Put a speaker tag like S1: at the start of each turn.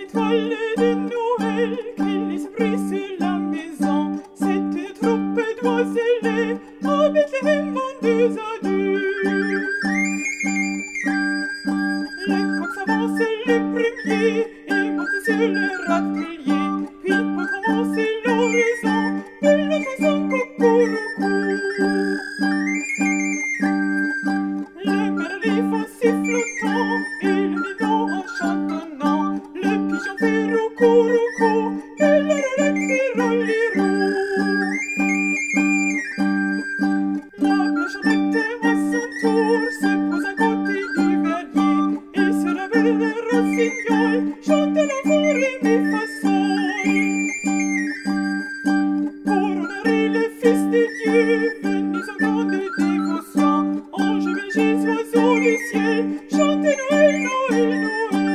S1: étoiles de Noël qui laissent briller la maison. C'est une troupe d'oiselets à Bethléem vendues à Dieu. Les coqs s'avancent les premiers et montent sur le râtelier. Puis pour commencer l'oraison, ils ne font coucou. Le merlet font sifflotant et le ninon en chantonnant. Le pigeon fait roucou et le relais fait rollerou. La Blanchette à son tour se pose à côté du verrier et sur la belle rossignol chante la forêt mi fa sol. Pour honorer le Fils de Dieu, venus en grande dévotion, anges, bergers, oiseaux du ciel, chantez Noël, Noël, Noël.